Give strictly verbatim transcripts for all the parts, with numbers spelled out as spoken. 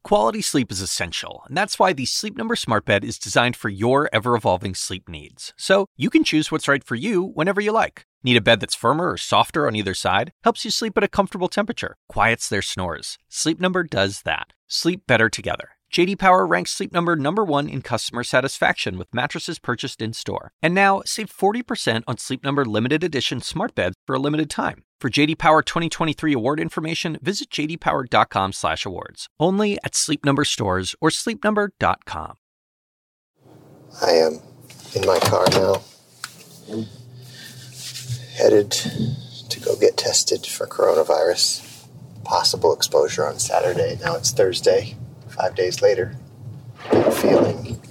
Quality sleep is essential, and that's why the Sleep Number Smart Bed is designed for your ever-evolving sleep needs. So you can choose what's right for you whenever you like. Need a bed that's firmer or softer on either side? Helps you sleep at a comfortable temperature. Quiets their snores. Sleep Number does that. Sleep better together. J D Power ranks Sleep Number number one in customer satisfaction with mattresses purchased in-store. And now, save forty percent on Sleep Number limited edition smart beds for a limited time. For J D Power twenty twenty-three award information, visit j d power dot com slash awards. Only at Sleep Number stores or sleep number dot com. I am in my car now, headed to go get tested for coronavirus. Possible exposure on Saturday. Now it's Thursday. Five days later, I'm feeling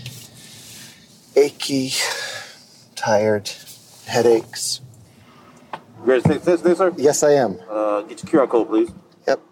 achy, tired, headaches. You ready to take this, this, sir? Yes, I am. Uh, get your Q R code, please. Yep.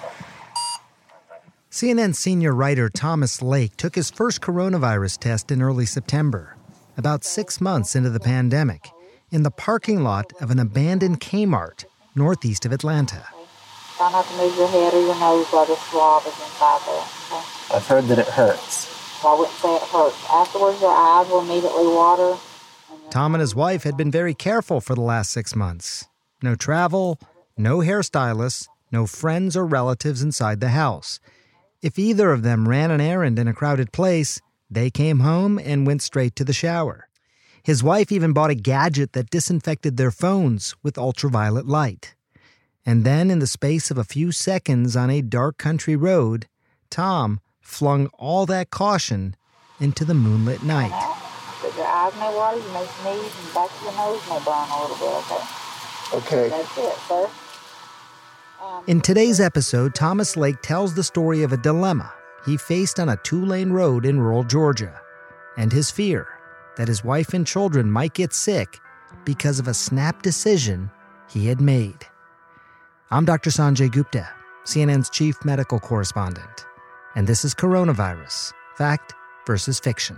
C N N senior writer Thomas Lake took his first coronavirus test in early September, about six months into the pandemic, in the parking lot of an abandoned Kmart northeast of Atlanta. Don't have to move your head or your nose while the swab is inside there. Okay? I've heard that it hurts. Well, I wouldn't say it hurts. Afterwards, your eyes will immediately water. Tom and his wife had been very careful for the last six months. No travel, no hairstylists, no friends or relatives inside the house. If either of them ran an errand in a crowded place, they came home and went straight to the shower. His wife even bought a gadget that disinfected their phones with ultraviolet light. And then, in the space of a few seconds on a dark country road, Tom flung all that caution into the moonlit night. But your eyes may water, you may sneeze, and the back of your nose may burn a little bit, okay? Okay. That's it, sir. Um, In today's episode, Thomas Lake tells the story of a dilemma he faced on a two-lane road in rural Georgia, and his fear that his wife and children might get sick because of a snap decision he had made. I'm Doctor Sanjay Gupta, C N N's chief medical correspondent, and this is Coronavirus, Fact versus Fiction.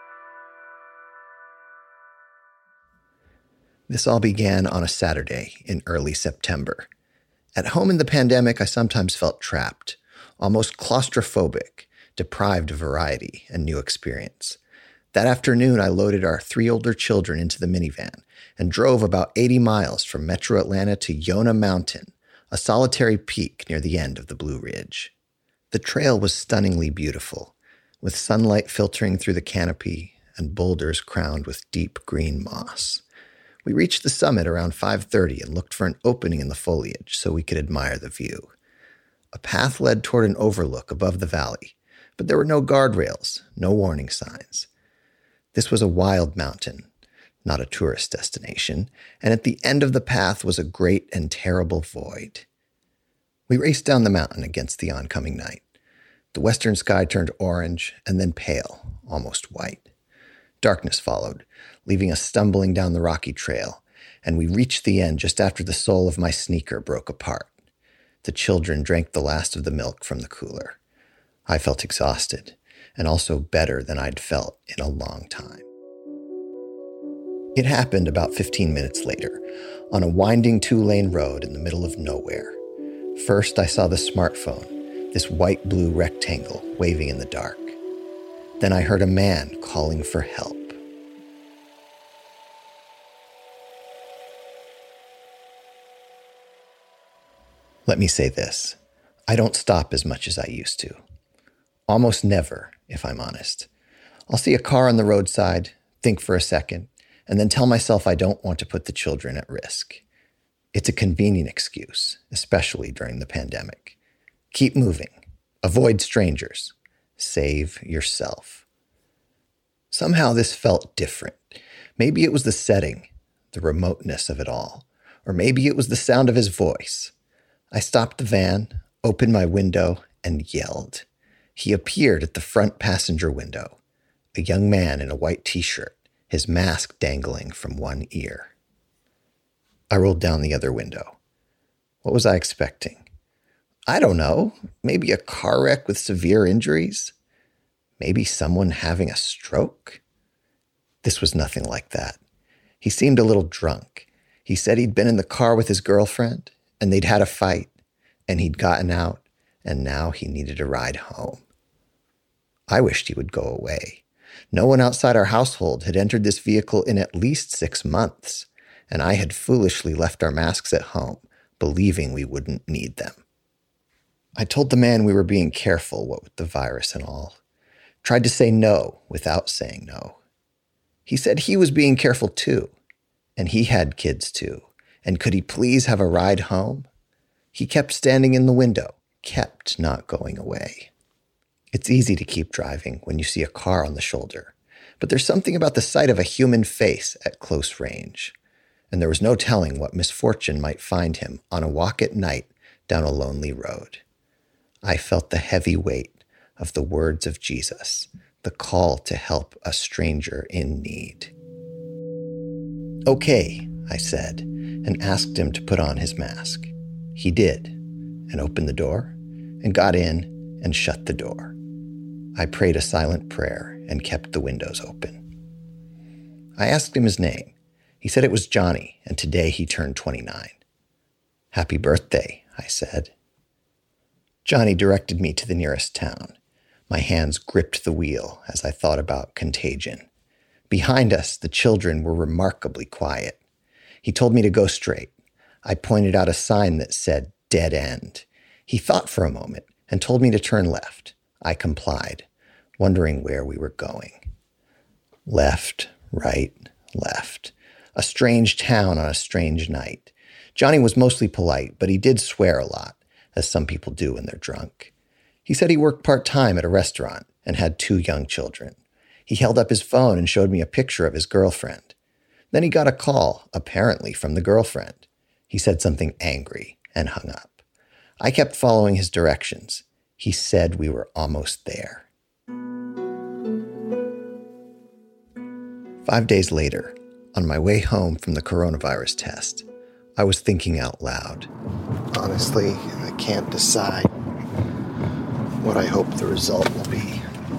This all began on a Saturday in early September. At home in the pandemic, I sometimes felt trapped, almost claustrophobic, deprived of variety and new experience. That afternoon, I loaded our three older children into the minivan and drove about eighty miles from Metro Atlanta to Yonah Mountain, a solitary peak near the end of the Blue Ridge. The trail was stunningly beautiful, with sunlight filtering through the canopy and boulders crowned with deep green moss. We reached the summit around five thirty and looked for an opening in the foliage so we could admire the view. A path led toward an overlook above the valley, but there were no guardrails, no warning signs. This was a wild mountain, not a tourist destination, and at the end of the path was a great and terrible void. We raced down the mountain against the oncoming night. The western sky turned orange and then pale, almost white. Darkness followed, leaving us stumbling down the rocky trail, and we reached the end just after the sole of my sneaker broke apart. The children drank the last of the milk from the cooler. I felt exhausted, and also better than I'd felt in a long time. It happened about fifteen minutes later, on a winding two-lane road in the middle of nowhere. First, I saw the smartphone, this white-blue rectangle waving in the dark. Then I heard a man calling for help. Let me say this. I don't stop as much as I used to. Almost never, if I'm honest. I'll see a car on the roadside, think for a second, and then tell myself I don't want to put the children at risk. It's a convenient excuse, especially during the pandemic. Keep moving. Avoid strangers. Save yourself. Somehow this felt different. Maybe it was the setting, the remoteness of it all, or maybe it was the sound of his voice. I stopped the van, opened my window, and yelled. He appeared at the front passenger window, a young man in a white t-shirt, his mask dangling from one ear. I rolled down the other window. What was I expecting? I don't know. Maybe a car wreck with severe injuries? Maybe someone having a stroke? This was nothing like that. He seemed a little drunk. He said he'd been in the car with his girlfriend, and they'd had a fight, and he'd gotten out, and now he needed a ride home. I wished he would go away. No one outside our household had entered this vehicle in at least six months, and I had foolishly left our masks at home, believing we wouldn't need them. I told the man we were being careful, what with the virus and all. Tried to say no without saying no. He said he was being careful too, and he had kids too, and could he please have a ride home? He kept standing in the window, kept not going away. It's easy to keep driving when you see a car on the shoulder, but there's something about the sight of a human face at close range, and there was no telling what misfortune might find him on a walk at night down a lonely road. I felt the heavy weight of the words of Jesus, the call to help a stranger in need. "Okay," I said, and asked him to put on his mask. He did, and opened the door, and got in and shut the door. I prayed a silent prayer and kept the windows open. I asked him his name. He said it was Johnny, and today he turned twenty-nine. "Happy birthday," I said. Johnny directed me to the nearest town. My hands gripped the wheel as I thought about contagion. Behind us, the children were remarkably quiet. He told me to go straight. I pointed out a sign that said dead end. He thought for a moment and told me to turn left. I complied, wondering where we were going. Left, right, left. A strange town on a strange night. Johnny was mostly polite, but he did swear a lot, as some people do when they're drunk. He said he worked part-time at a restaurant and had two young children. He held up his phone and showed me a picture of his girlfriend. Then he got a call, apparently from the girlfriend. He said something angry and hung up. I kept following his directions. He said we were almost there. Five days later, on my way home from the coronavirus test, I was thinking out loud. Honestly, I can't decide what I hope the result will be.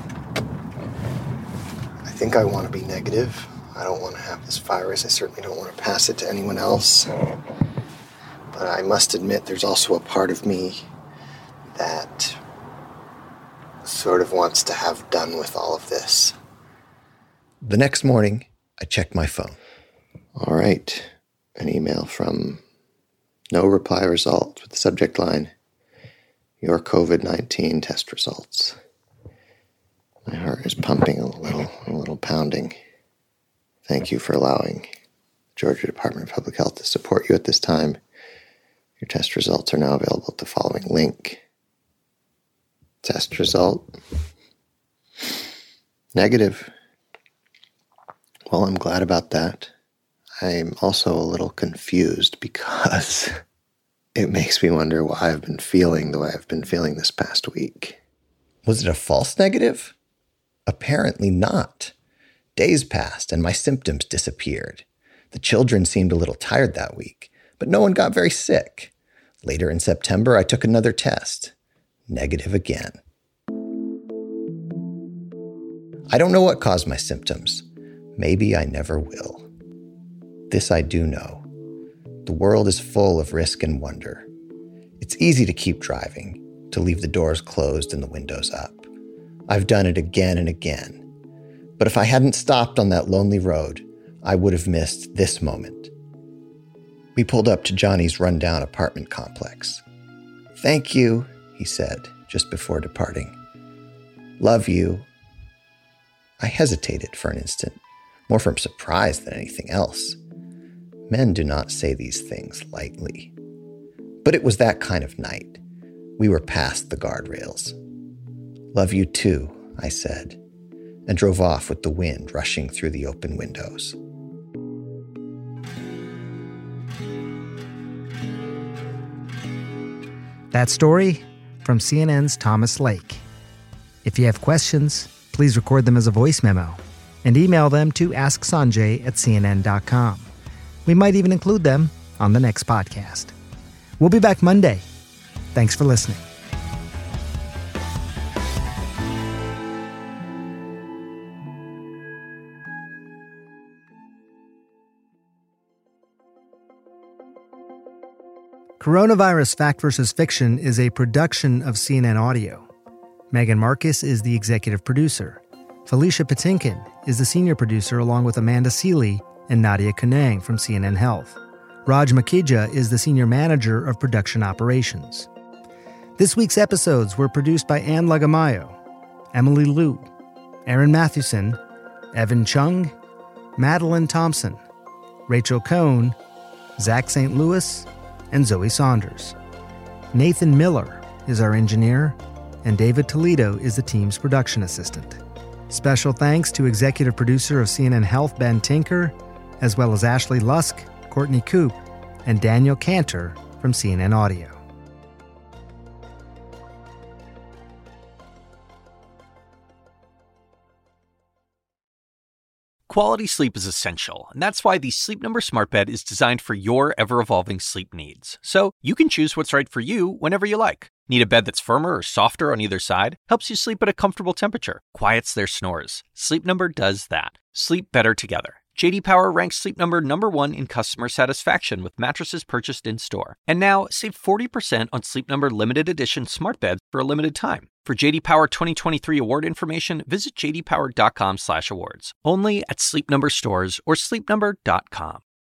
I think I want to be negative. I don't want to have this virus. I certainly don't want to pass it to anyone else. But I must admit there's also a part of me that sort of wants to have done with all of this. The next morning, I checked my phone. All right, an email from no reply result with the subject line, your covid nineteen test results. My heart is pumping a little, a little pounding. Thank you for allowing the Georgia Department of Public Health to support you at this time. Your test results are now available at the following link. Test result. Negative. Well, I'm glad about that. I'm also a little confused because it makes me wonder why I've been feeling the way I've been feeling this past week. Was it a false negative? Apparently not. Days passed and my symptoms disappeared. The children seemed a little tired that week, but no one got very sick. Later in September, I took another test. Negative again. I don't know what caused my symptoms. Maybe I never will. This I do know. The world is full of risk and wonder. It's easy to keep driving, to leave the doors closed and the windows up. I've done it again and again. But if I hadn't stopped on that lonely road, I would have missed this moment. We pulled up to Johnny's rundown apartment complex. "Thank you," he said, just before departing. "Love you." I hesitated for an instant, more from surprise than anything else. Men do not say these things lightly. But it was that kind of night. We were past the guardrails. "Love you too," I said, and drove off with the wind rushing through the open windows. That story from C N N's Thomas Lake. If you have questions, please record them as a voice memo and email them to ask sanjay at c n n dot com. We might even include them on the next podcast. We'll be back Monday. Thanks for listening. Coronavirus Fact versus Fiction is a production of C N N Audio. Megan Marcus is the executive producer. Felicia Patinkin is the senior producer along with Amanda Seeley and Nadia Kunang from C N N Health. Raj Makija is the senior manager of production operations. This week's episodes were produced by Ann Lagamayo, Emily Liu, Aaron Mathewson, Evan Chung, Madeline Thompson, Rachel Cohn, Zach Saint Louis, and Zoe Saunders. Nathan Miller is our engineer, and David Toledo is the team's production assistant. Special thanks to executive producer of C N N Health, Ben Tinker, as well as Ashley Lusk, Courtney Coop, and Daniel Cantor from C N N Audio. Quality sleep is essential, and that's why the Sleep Number Smart Bed is designed for your ever-evolving sleep needs. So you can choose what's right for you whenever you like. Need a bed that's firmer or softer on either side? Helps you sleep at a comfortable temperature. Quiets their snores. Sleep Number does that. Sleep better together. J D Power ranks Sleep Number number one in customer satisfaction with mattresses purchased in-store. And now, save forty percent on Sleep Number limited edition smart beds for a limited time. For J D Power twenty twenty-three award information, visit j d power dot com slash awards. Only at Sleep Number stores or sleep number dot com.